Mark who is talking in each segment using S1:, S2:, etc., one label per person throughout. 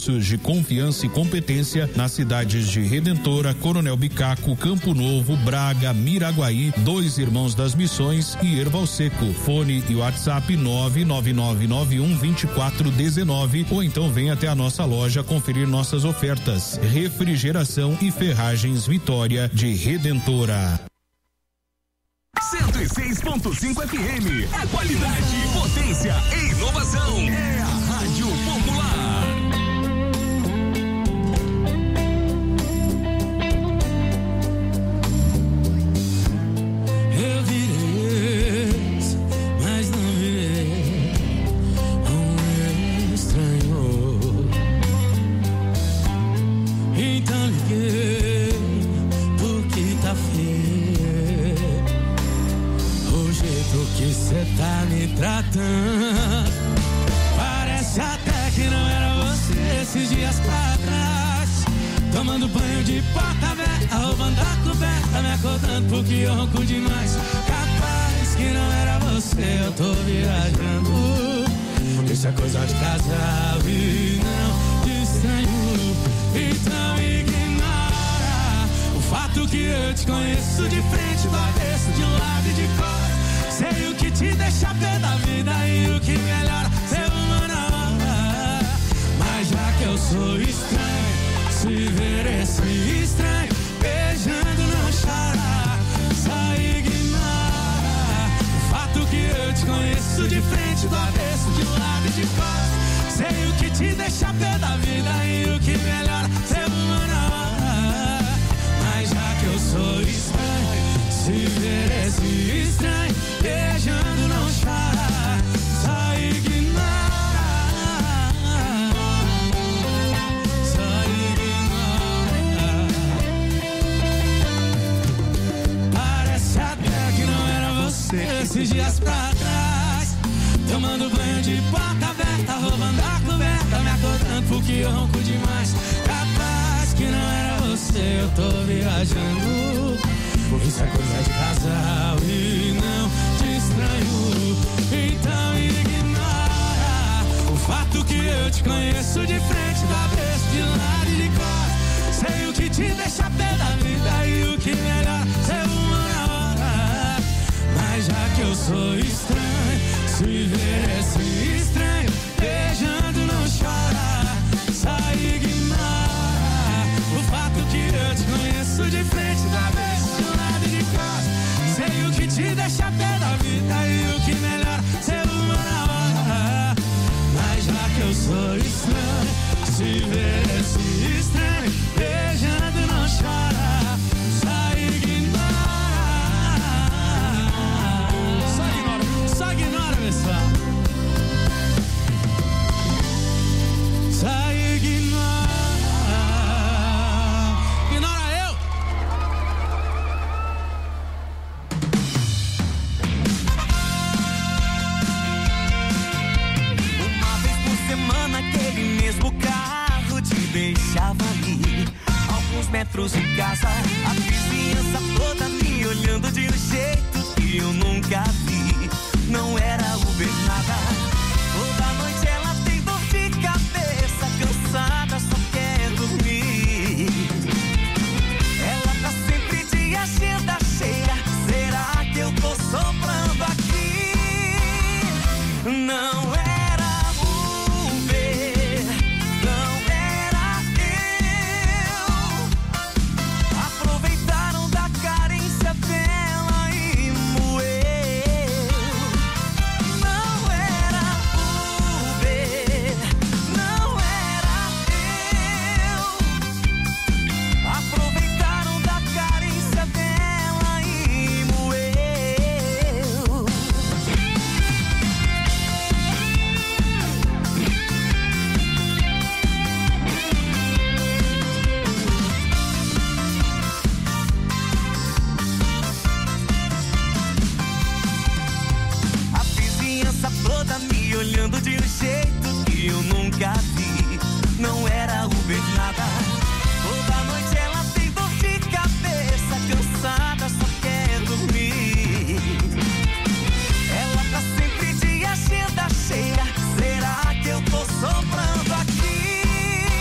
S1: de confiança e competência nas cidades de Redentora, Coronel Bicaco, Campo Novo, Braga, Miraguaí, Dois Irmãos das Missões e Erval Seco. Fone e WhatsApp 999912419 ou então vem até a nossa loja conferir nossas ofertas. Refrigeração e Ferragens Vitória de Redentora.
S2: 106.5 FM. É qualidade, potência e inovação. É a Rádio Popular.
S3: Eu virei, mas não virei um estranho. Então liguei porque tá feio o jeito que cê tá me tratando. Parece até que não era você esses dias pra trás. Tomando banho de porta aberta, roubando a coberta, me acordando porque eu ronco demais. Capaz que não era você, eu tô viajando. Isso é coisa de casal e não de estranho. Então ignora o fato que eu te conheço de frente, do avesso, de um lado e de fora. Sei o que te deixa pé da vida e o que melhora ser humana. Mas já que eu sou estranho, se ver esse estranho beijando não chora. Só ignora o fato que eu te conheço de frente, do avesso, de um lado e de fora. Sei o que te deixa pé da vida e o que melhora ser humana. Mas já que eu sou estranho, se ver esse estranho beijando não chora. Só ignora. Só ignora. Parece até que não era você esses dias pra trás. Tomando banho de porta aberta, roubando a coberta, me acordando porque eu ronco demais. Capaz que não era você, eu tô viajando. Isso é coisa de casal e não de estranho. Então ignora o fato que eu te conheço de frente, do avesso, de lado e de costas. Sei o que te deixa pé da vida e o que melhor ser uma hora. Mas já que eu sou estranho, se ver esse estranho beijando não chora. Só ignora o fato que eu te conheço de frente, do avesso, de lado e de costas. Sei o que te deixa pé da vida e o que melhor ser uma hora. Mas já que eu sou estranho, se ver esse estranho beijando não chora. Só ignora. Só ignora, pessoal. Só ignora. Ignora eu.
S4: Uma vez por semana aquele mesmo carro te deixava ali, alguns metros de casa. A vizinhança toda me olhando de um jeito que eu nunca vi. Não era Uber nada. Toda noite ela tem dor de cabeça, cansada, só quer dormir. Ela tá sempre de agenda cheia. Será que eu tô soprando aqui? Não era Uber, não era eu. Aproveitaram da carência dela e moeu. Não era Uber, não era eu. Aproveitaram da carência dela e moeu. A vizinhança toda me olhando de um jeito que eu nunca vi. Não era Uber nada. Toda noite ela tem dor de cabeça, cansada, só quer dormir. Ela tá sempre de agenda cheia. Será que eu tô soprando aqui?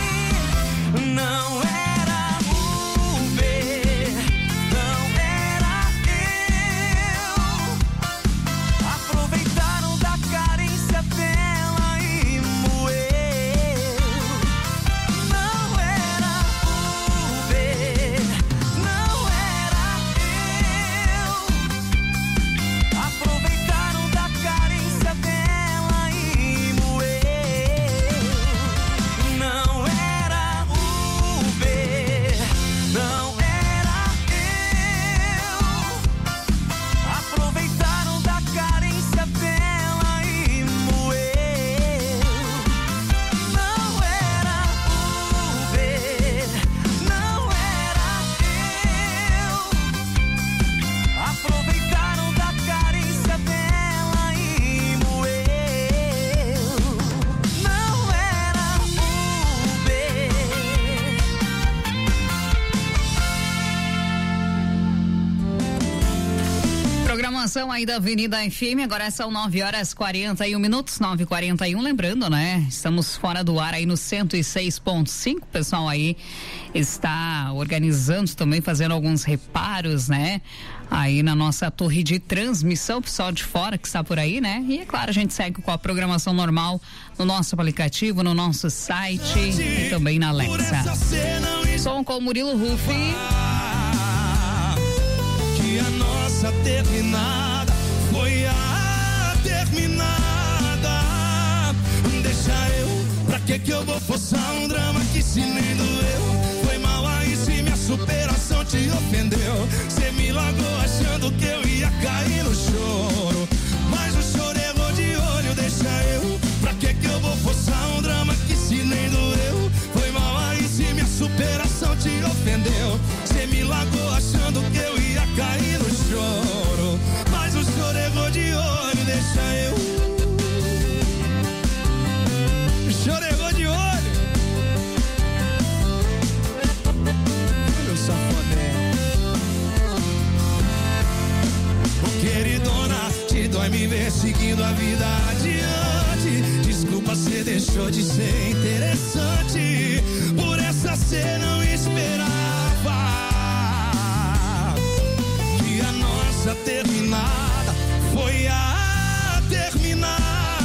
S5: programação aí da Avenida FM, agora são 9h41, 9h41, lembrando, né? Estamos fora do ar aí no 106.5, o pessoal aí está organizando também, fazendo alguns reparos, né? Aí na nossa torre de transmissão, o pessoal de fora que está por aí, né? E é claro, a gente segue com a programação normal no nosso aplicativo, no nosso site e também na Alexa. Som com o Murilo Rufi.
S3: Que a nossa terminada foi a terminada. Deixa eu, pra que eu vou forçar um drama que se nem doeu? Foi mal aí se minha superação te ofendeu. Cê me largou achando que eu ia cair no choro, mas o choro errou de olho. Deixa eu, pra que eu vou forçar um drama que se nem doeu? Foi mal aí se minha superação te ofendeu. Cê me largou achando que eu ia cair no choro, mas o choro errou de olho. Deixa eu, o choro errou de olho. Meu safadão. Ô queridona, te dói me ver seguindo a vida adiante. Desculpa, cê deixou de ser interessante. Por essa cê não esperava que a nossa terminada foi a terminada.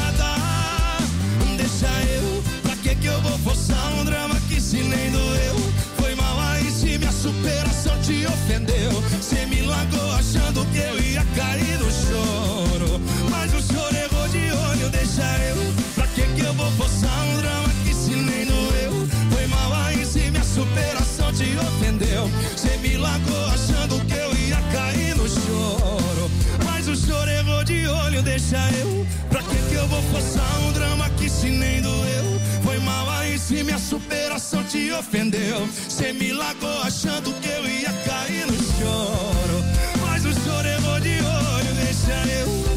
S3: Deixa eu, pra que eu vou forçar um drama que se nem doeu? Foi mal aí se minha superação te ofendeu. Cê me largou achando que eu ia cair no choro, mas o choro errou de olho. Deixa eu, pra que eu vou forçar um drama que se nem doeu? Foi mal aí se minha superação te ofendeu. Cê me largou achando que eu ia cair no choro, mas o choro errou de olho. Deixa eu, pra que eu vou forçar um drama que se nem doeu? Foi mal aí se minha superação te ofendeu. Cê me largou achando que eu ia cair no choro, mas o choro errou de olho. Deixa eu.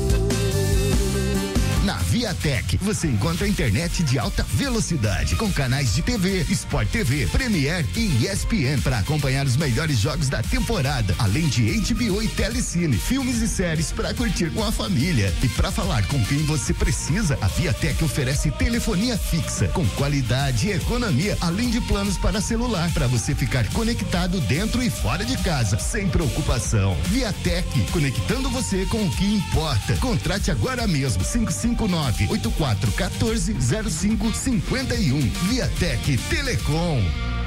S6: Na Viatec, você encontra internet de alta velocidade, com canais de TV, Sport TV, Premiere e ESPN para acompanhar os melhores jogos da temporada, além de HBO e Telecine, filmes e séries para curtir com a família. E para falar com quem você precisa, a Viatec oferece telefonia fixa, com qualidade e economia, além de planos para celular, para você ficar conectado dentro e fora de casa, sem preocupação. Viatec, conectando você com o que importa. Contrate agora mesmo, 559-8414-0551. Viatec Telecom.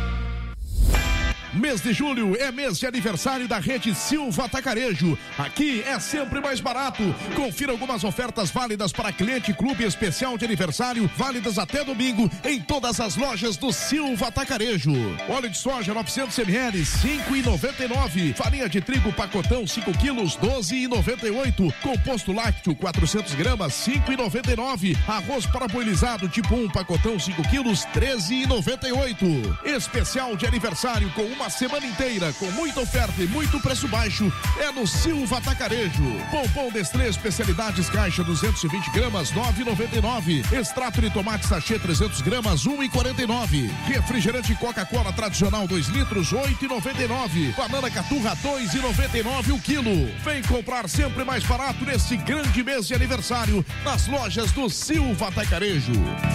S7: Mês de julho é mês de aniversário da rede Silva Atacarejo. Aqui é sempre mais barato. Confira algumas ofertas válidas para cliente clube especial de aniversário, válidas até domingo em todas as lojas do Silva Atacarejo. Óleo de soja 900 ml, 5,99. Farinha de trigo pacotão 5 quilos, 12,98. Composto lácteo 400 gramas, 5,99. Arroz paraboilizado tipo 1 pacotão 5 quilos, 13,98. Especial de aniversário com uma semana inteira, com muita oferta e muito preço baixo, é no Silva Atacarejo. Pompom Destrê especialidades caixa 220 gramas, 9,99. Extrato de tomate sachê 300 gramas, 1,49. Refrigerante Coca-Cola tradicional 2 litros, 8,99. Banana caturra 2,99 o quilo. Vem comprar sempre mais barato nesse grande mês de aniversário nas lojas do Silva Atacarejo.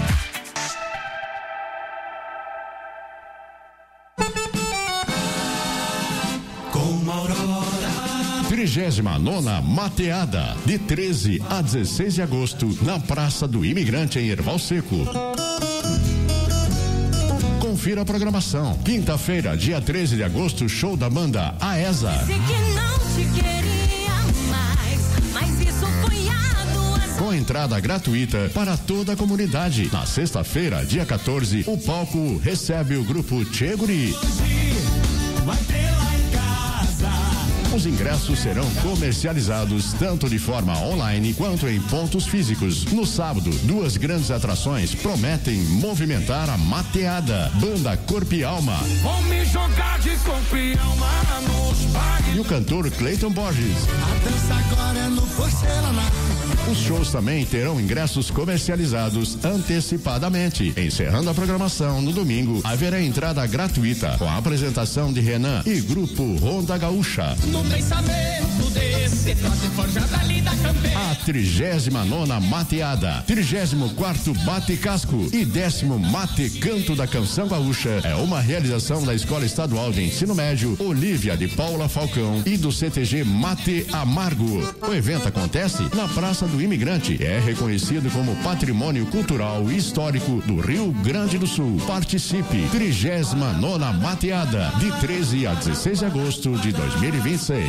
S3: Com Aurora.
S8: 39ª Mateada, de 13 a 16 de agosto, na Praça do Imigrante, em Erval Seco. Confira a programação. Quinta-feira, dia 13 de agosto, show da banda Aesa. Com entrada gratuita para toda a comunidade. Na sexta-feira, dia 14, o palco recebe o grupo Tchê Guri. Os ingressos serão comercializados tanto de forma online quanto em pontos físicos. No sábado, 2 grandes atrações prometem movimentar a mateada. Banda Corpo e Alma.
S3: Vamos jogar de corpo e alma nos bares.
S8: E o cantor Cleiton Borges.
S3: A dança agora é no porcelanato.
S8: Os shows também terão ingressos comercializados antecipadamente. Encerrando a programação no domingo, haverá entrada gratuita com a apresentação de Renan e grupo Ronda Gaúcha.
S3: No pensamento desse
S8: A 39ª Mateada, 34º Bate Casco e 10º Mate Canto da Canção Gaúcha é uma realização da Escola Estadual de Ensino Médio Olívia de Paula Falcão e do CTG Mate Amargo. O evento acontece na Praça do Imigrante. É reconhecido como Patrimônio Cultural e Histórico do Rio Grande do Sul. Participe. 39ª Mateada, de 13 a 16 de agosto de 2026.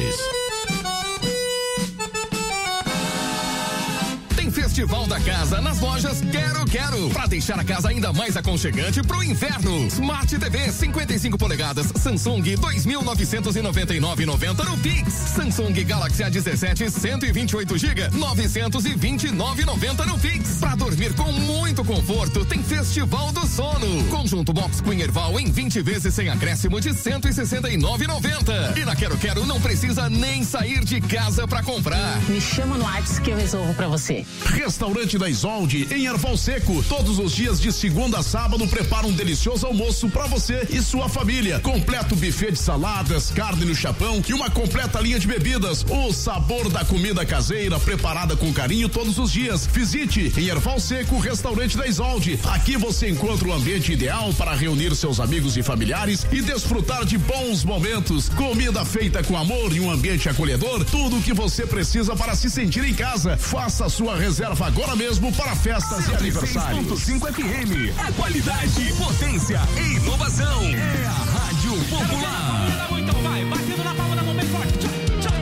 S2: Festival da Casa nas lojas Quero. Pra deixar a casa ainda mais aconchegante pro inverno. Smart TV 55 polegadas Samsung 2.999,90 no Pix. Samsung Galaxy A17 128 GB 929,90 no Pix. Pra dormir com muito conforto tem Festival do Sono. Conjunto Box Queen Erval em 20 vezes sem acréscimo de 169,90. E na Quero não precisa nem sair de casa pra comprar.
S9: Me chama no WhatsApp que eu resolvo pra você.
S7: Restaurante da Isolde em Erval Seco. Todos os dias de segunda a sábado prepara um delicioso almoço pra você e sua família. Completo buffet de saladas, carne no chapão e uma completa linha de bebidas. O sabor da comida caseira preparada com carinho todos os dias. Visite em Erval Seco, Restaurante da Isolde. Aqui você encontra o ambiente ideal para reunir seus amigos e familiares e desfrutar de bons momentos. Comida feita com amor e um ambiente acolhedor. Tudo o que você precisa para se sentir em casa. Faça a sua reserva agora mesmo para festas e aniversários.
S2: 106.5 FM. É qualidade, potência e inovação. É a Rádio Popular.
S3: Então vai, batendo na palma da mão bem forte. Tchau.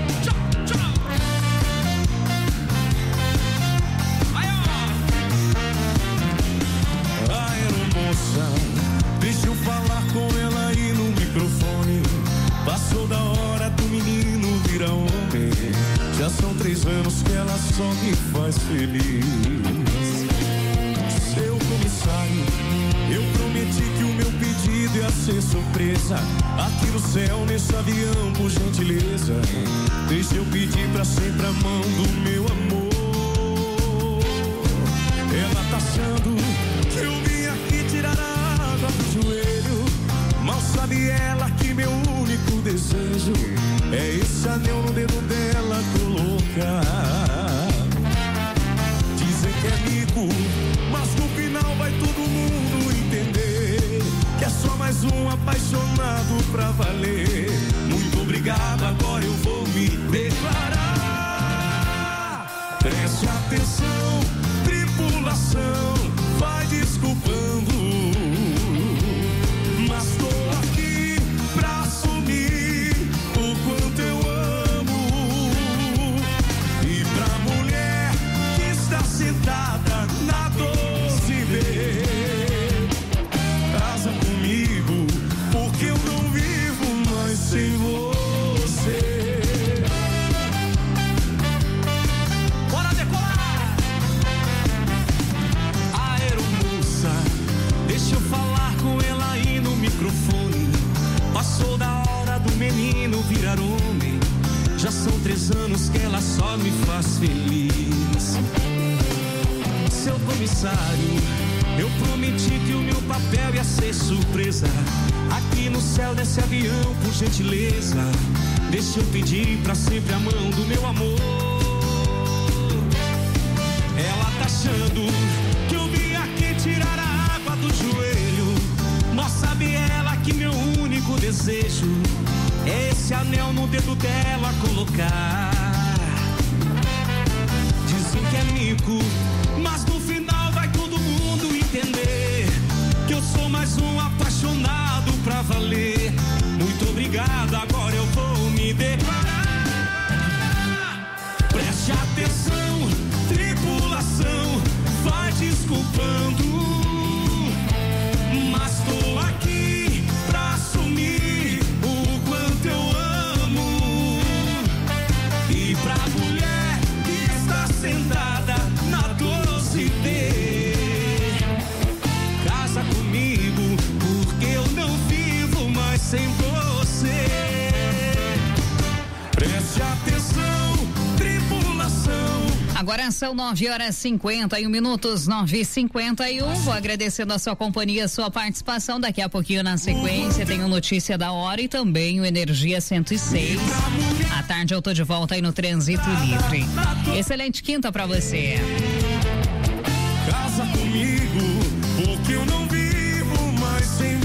S3: Aí, ó. Aeromoça, deixa eu falar com ela aí no microfone. Passou da hora do menino virar homem. Já são 3 anos que ela só me faz feliz. Seu comissário, eu prometi que o meu pedido ia ser surpresa. Aqui no céu, nesse avião, por gentileza, deixa eu pedir pra sempre a mão do meu amor. Ela tá achando que eu vim aqui tirar a água do joelho. Mal sabe ela que meu único desejo é esse anel no dedo dela colocar. Dizem que é mico, mas no final vai todo mundo entender que é só mais um apaixonado pra valer. Muito obrigado, agora eu vou me declarar. Preste atenção, tripulação, vai desculpando, mas tô aqui pra assumir o quanto eu amo. E pra mulher que está sentada na 12B, casa comigo, porque eu não vivo mais sem você. Bora decolar! Aeromoça, deixa eu falar com ela aí no microfone. Passou da hora do menino virar homem. Já são 3 anos que ela só me faz feliz. Seu comissário, eu prometi que o meu papel ia ser surpresa. Aqui no céu desse avião, por gentileza, deixa eu pedir pra sempre a mão do meu amor. Ela tá achando que eu vim aqui tirar a água do joelho. Mas sabe ela que meu único desejo é esse anel no dedo dela colocar. Dizem que é mico, mas no final vai todo mundo entender que eu sou mais um apaixonado pra valer. Muito obrigado, agora eu vou me declarar. Preste atenção, tripulação, vai desculpando, mas tô aqui pra assumir o quanto eu amo. E pra mulher que está sentada na 12B, casa comigo, porque eu não vivo mais
S5: Agora são 9h51, 9h51. Vou agradecendo a sua companhia, a sua participação. Daqui a pouquinho, na sequência, tem o Notícia da Hora e também o Energia 106. À tarde eu tô de volta aí no Trânsito Livre. Excelente quinta pra você.
S3: Casa comigo, porque eu não vivo mais sem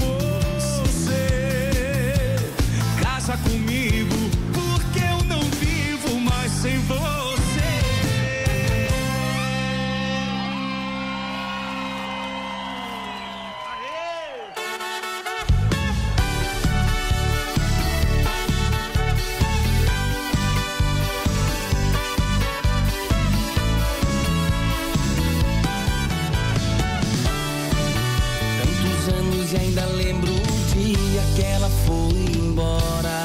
S3: você. Casa comigo, porque eu não vivo mais sem você.
S4: E ainda lembro o dia que ela foi embora.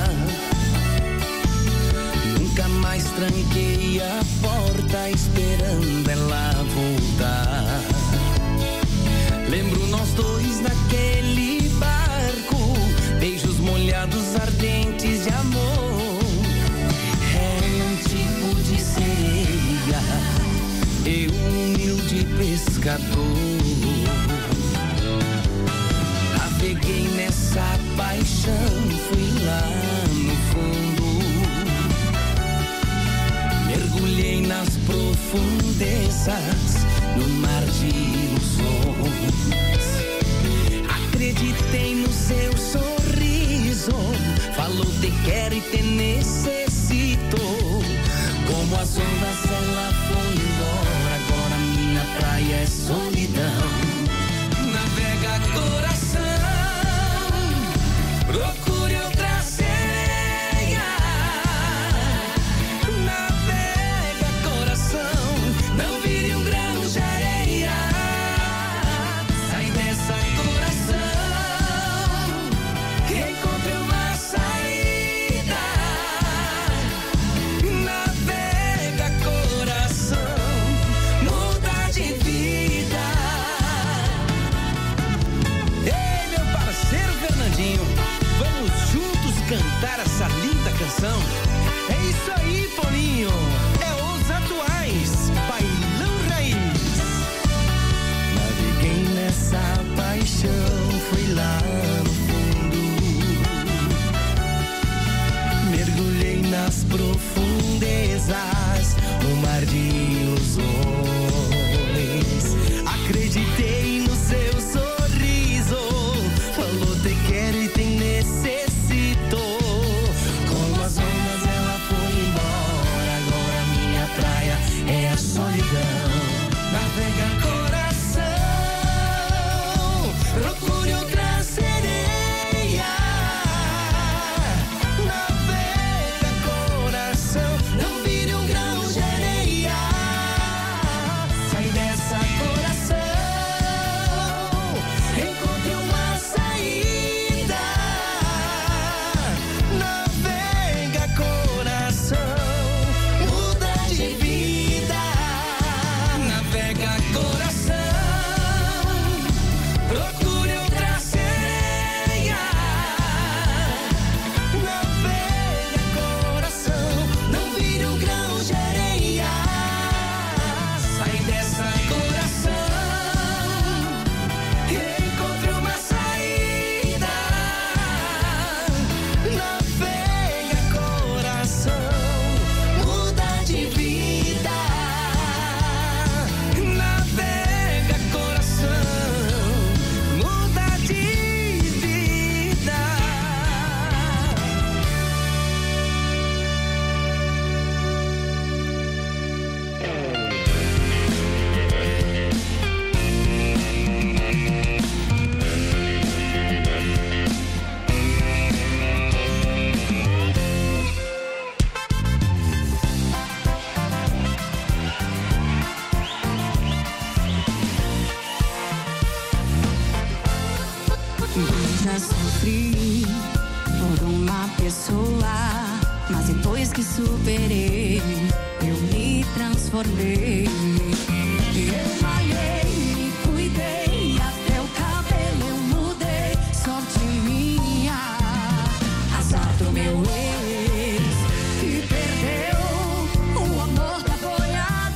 S4: Nunca mais tranquei a porta esperando ela voltar. Lembro nós dois naquele barco, beijos molhados ardentes de amor. Era um tipo de sereia, eu humilde pescador. Peguei nessa paixão, fui lá no fundo, mergulhei nas profundezas, no mar de ilusões. Acreditei no seu sorriso, falou te quero e te necessito. Como as ondas ela foi embora, agora minha praia é solidão. Navega coração, procure outra sereia. Navega coração, não vire um grão de areia. Sai dessa coração, encontre uma saída. Navega coração, muda de vida. Ei, meu parceiro Fernandinho, vamos juntos cantar essa linda canção? É isso aí, Toninho, é os atuais, Bailão Raiz. Naveguei nessa paixão, fui lá no fundo, mergulhei nas profundezas, no mar de ilusões. Acreditei no seu sorriso, falou te quero e te necessito. Como as ondas ela foi embora, agora minha praia é a solidão. Navega coração, procure outra sereia. Navega coração, não vire um grão de areia. Sai dessa coração, encontre uma saída. Navega coração, muda de vida. Navega coração, procure outra sereia. Navega coração, não vire um grão de areia. Sai dessa coração, encontre uma saída. Navega coração, muda de vida. Navega coração, muda de vida.
S10: Já sofri por uma pessoa, mas depois que superei, eu me transformei. Eu malhei, me cuidei, até o cabelo eu mudei. Sorte minha, azar do meu ex, que perdeu o amor da boiada.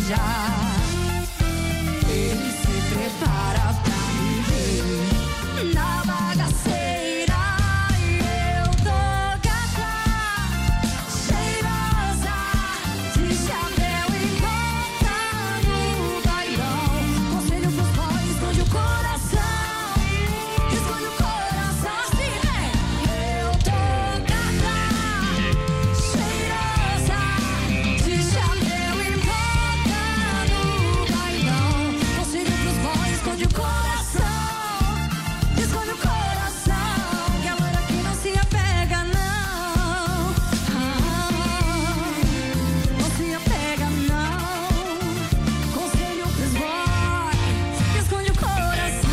S10: beijar. Ele se prepara pra me ver na bagaceira e eu tô gata, cheirosa de chapéu e bota no bailão. Conselho pros boys, esconde o coração, esconde o coração, se vem. Eu tô gata, cheirosa de chapéu e bota no bailão. Conselho pros boys, esconde o coração, esconde o coração, que a loira aqui não se apega não, não se apega não. Conselho pros boys, esconde o coração.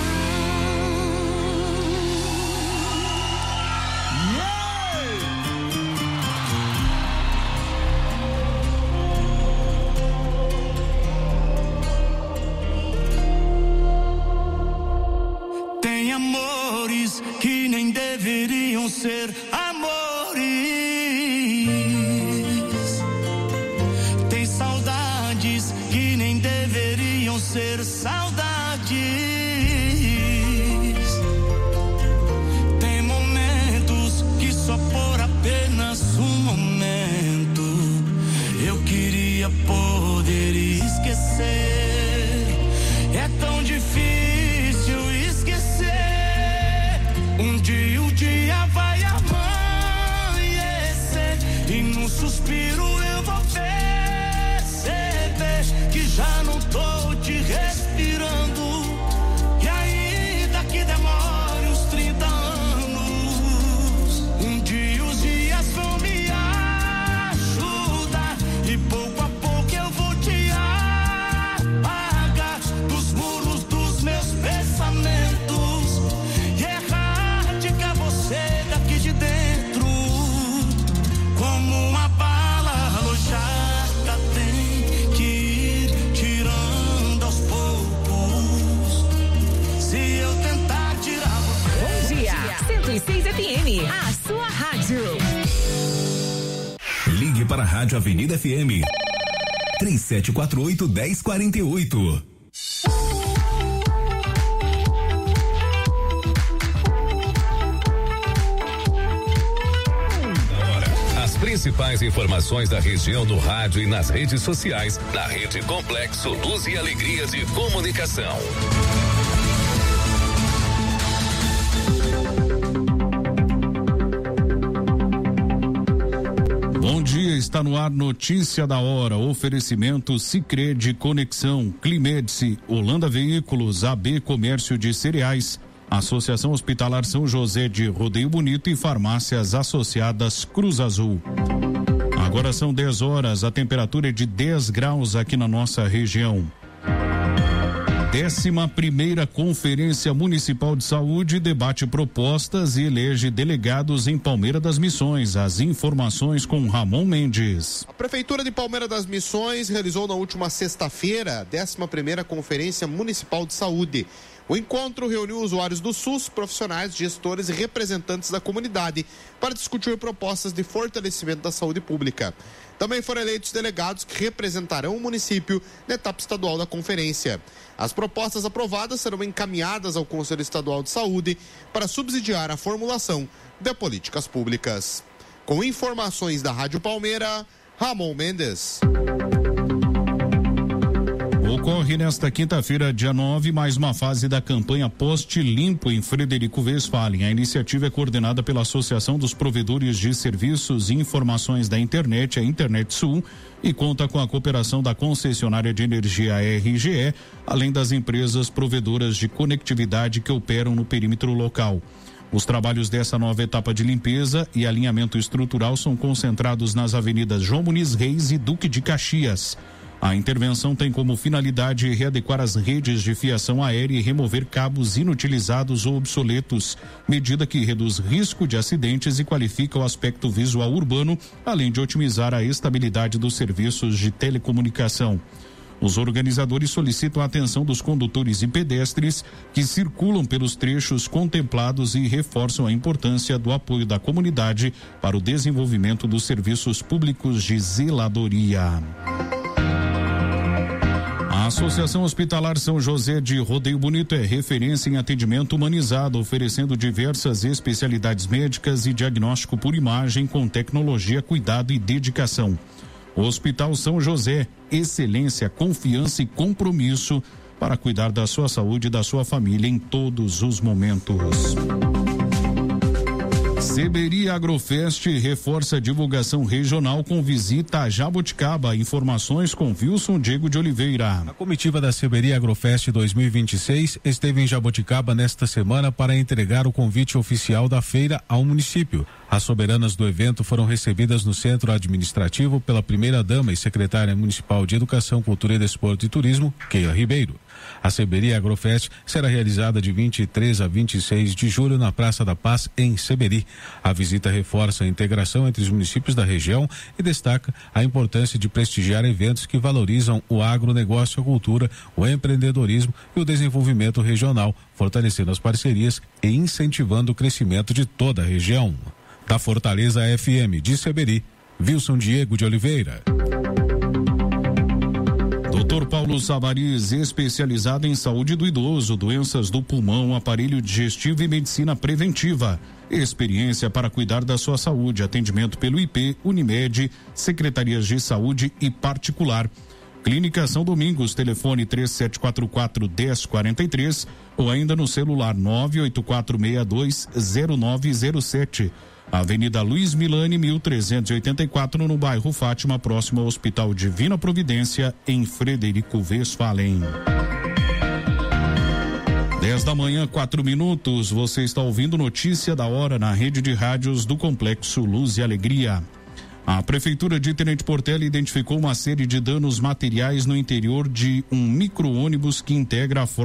S3: Tem amores que nem deveriam ser amores. Tem saudades que nem deveriam ser saudades. Tem momentos que só por apenas um momento eu queria poder esquecer. É tão difícil esquecer. Um dia vai amanhecer e num suspiro eu vou perceber que já não tô te respirando. E ainda que demore uns 30 anos, um dia os dias vão me ajudar e pouco a pouco eu vou te apagar dos muros dos meus pensamentos e erradicar você daqui de dentro. Como uma bala alojada tem que ir tirando aos poucos. Se eu tentar tirar você.
S11: Bom dia, 106 FM, a sua rádio.
S12: Ligue para a Rádio Avenida FM 3748-1048.
S2: As principais informações da região no rádio e nas redes sociais, na Rede Complexo Luz e Alegria de Comunicação.
S1: Bom dia, está no ar Notícia da Hora, oferecimento Sicredi Conexão, Climedice, Holanda Veículos, AB Comércio de Cereais, Associação Hospitalar São José de Rodeio Bonito e Farmácias Associadas Cruz Azul. Agora são 10 horas, a temperatura é de 10 graus aqui na nossa região. 11ª Conferência Municipal de Saúde debate propostas e elege delegados em Palmeira das Missões. As informações com Ramon Mendes.
S13: A Prefeitura de Palmeira das Missões realizou na última sexta-feira a 11ª Conferência Municipal de Saúde. O encontro reuniu usuários do SUS, profissionais, gestores e representantes da comunidade para discutir propostas de fortalecimento da saúde pública. Também foram eleitos delegados que representarão o município na etapa estadual da conferência. As propostas aprovadas serão encaminhadas ao Conselho Estadual de Saúde para subsidiar a formulação de políticas públicas. Com informações da Rádio Palmeira, Ramon Mendes.
S1: Ocorre nesta quinta-feira, dia 9, mais uma fase da campanha Poste Limpo em Frederico Westphalen. A iniciativa é coordenada pela Associação dos Provedores de Serviços e Informações da Internet, a Internet Sul, e conta com a cooperação da concessionária de energia RGE, além das empresas provedoras de conectividade que operam no perímetro local. Os trabalhos dessa nova etapa de limpeza e alinhamento estrutural são concentrados nas avenidas João Muniz Reis e Duque de Caxias. A intervenção tem como finalidade readequar as redes de fiação aérea e remover cabos inutilizados ou obsoletos, medida que reduz risco de acidentes e qualifica o aspecto visual urbano, além de otimizar a estabilidade dos serviços de telecomunicação. Os organizadores solicitam a atenção dos condutores e pedestres que circulam pelos trechos contemplados e reforçam a importância do apoio da comunidade para o desenvolvimento dos serviços públicos de zeladoria. A Associação Hospitalar São José de Rodeio Bonito é referência em atendimento humanizado, oferecendo diversas especialidades médicas e diagnóstico por imagem com tecnologia, cuidado e dedicação. Hospital São José, excelência, confiança e compromisso para cuidar da sua saúde e da sua família em todos os momentos. Seberi Agrofest reforça a divulgação regional com visita a Jaboticaba. Informações com Wilson Diego de Oliveira.
S14: A comitiva da Seberi Agrofest 2026 esteve em Jaboticaba nesta semana para entregar o convite oficial da feira ao município. As soberanas do evento foram recebidas no centro administrativo pela primeira-dama e secretária municipal de Educação, Cultura, Desporto e Turismo, Keila Ribeiro. A Seberi Agrofest será realizada de 23 a 26 de julho na Praça da Paz, em Seberi. A visita reforça a integração entre os municípios da região e destaca a importância de prestigiar eventos que valorizam o agronegócio, a cultura, o empreendedorismo e o desenvolvimento regional, fortalecendo as parcerias e incentivando o crescimento de toda a região. Da Fortaleza FM de Seberi, Wilson Diego de Oliveira.
S1: Dr. Paulo Savariz, especializado em saúde do idoso, doenças do pulmão, aparelho digestivo e medicina preventiva. Experiência para cuidar da sua saúde, atendimento pelo IP, Unimed, secretarias de saúde e particular. Clínica São Domingos, telefone 3744-1043 ou ainda no celular 984620907. Avenida Luiz Milani, 1384, no bairro Fátima, próximo ao Hospital Divina Providência, em Frederico Westphalen. 10h, 4 você está ouvindo Notícia da Hora na rede de rádios do Complexo Luz e Alegria. A Prefeitura de Tenente Portela identificou uma série de danos materiais no interior de um micro-ônibus que integra a frota